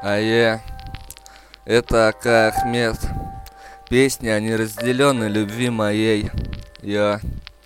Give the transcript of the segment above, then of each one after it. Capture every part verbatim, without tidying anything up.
А я, это Ака Ахмед. Песня о неразделенной любви моей. Я.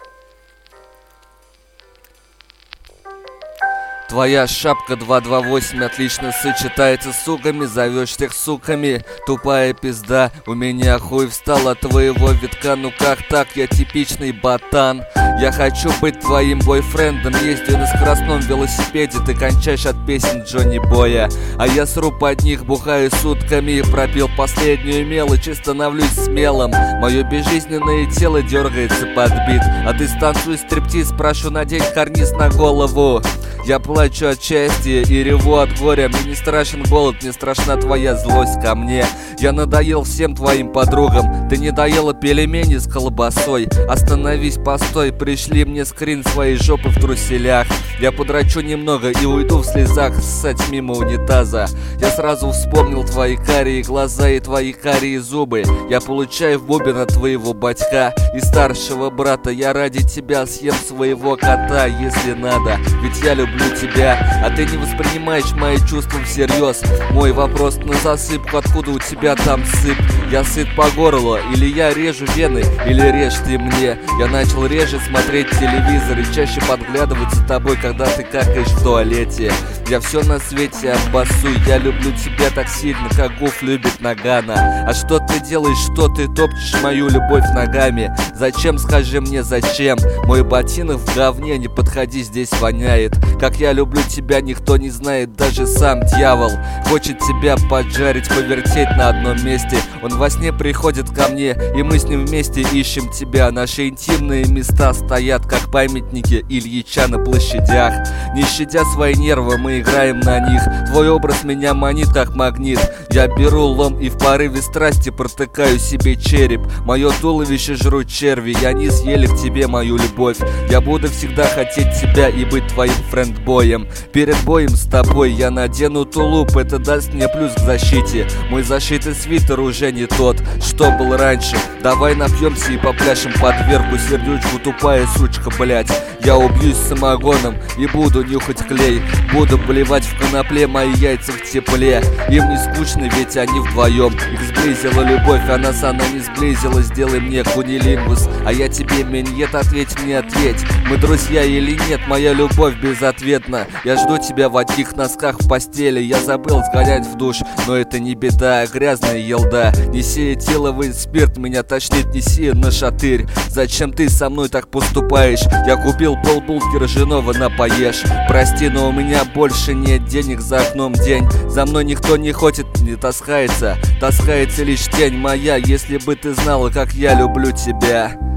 Твоя шапка два два восемь отлично сочетается с сугами. Зовешь всех суками, тупая пизда. У меня хуй встал от твоего витка. Ну как так, я типичный ботан. Я хочу быть твоим бойфрендом. Ездю на скоростном велосипеде. Ты кончаешь от песен Джонни Боя. А я сру под них, бухаю сутками. Пропил последнюю мелочь и становлюсь смелым. Мое безжизненное тело дергается под бит. А ты станцуй стриптиз, прошу надеть карниз на голову. Я плачу от счастья и реву от горя. Мне не страшен голод, мне страшна твоя злость ко мне. Я надоел всем твоим подругам. Ты не доела пельмени с колбасой. Остановись, постой, пришли мне скрин своей жопы в труселях. Я подрачу немного и уйду в слезах ссать мимо унитаза. Я сразу вспомнил твои карие глаза и твои карие зубы. Я получаю в бубен от твоего батька и старшего брата. Я ради тебя съем своего кота, если надо, ведь я люблю тебя, а ты не воспринимаешь мои чувства всерьез. Мой вопрос на засыпку: откуда у тебя там сыпь? Я сыт по горло, или я режу вены, или режь ты мне? Я начал реже смотреть телевизор и чаще подглядывать за тобой, когда ты какаешь в туалете. Я все на свете обоссу, я люблю тебя так сильно, как Гуф любит Нагана. А что ты делаешь, что ты топчешь мою любовь ногами? Зачем, скажи мне, зачем? Мой ботинок в говне, не подходи, здесь воняет. Как я люблю тебя, никто не знает, даже сам дьявол. Хочет тебя поджарить, повертеть на одном месте. Он во сне приходит ко мне, и мы с ним вместе ищем тебя. Наши интимные места стоят, как памятники Ильича на площадях. Не щадя свои нервы, мы играем на них. Твой образ меня манит, как магнит. Я беру лом и в порыве страсти протыкаю себе череп. Мое туловище жрут черви, и они съели в тебе мою любовь. Я буду всегда хотеть тебя и быть твоим френдбоем. Перед боем с тобой я надену тулуп, это даст мне плюс к защите. Мой зашитый свитер уже не тот, что был раньше. Давай напьемся и попляшем под верху сердючку, тупая сучка, блять. Я убьюсь самогоном и буду нюхать клей. Буду блевать в конопле, мои яйца в тепле. Им не скучно, ведь они вдвоем. Их сблизила любовь, а нас она не сблизила. Сделай мне кунилингус, а я тебе миньет. Ответь мне, ответь, мы друзья или нет? Моя любовь безответна. Я жду тебя в одних носках в постели. Я забыл сгонять в душ, но это не беда, грязная елда. Неси этиловый спирт, меня тошнит, неси на шатырь. Зачем ты со мной так поступаешь? Я купил полбулки ржаного, напоешь. Прости, но у меня больше нет денег, за окном день. За мной никто не ходит, не таскается. Таскается лишь тень моя. Если бы ты знала, как я люблю тебя.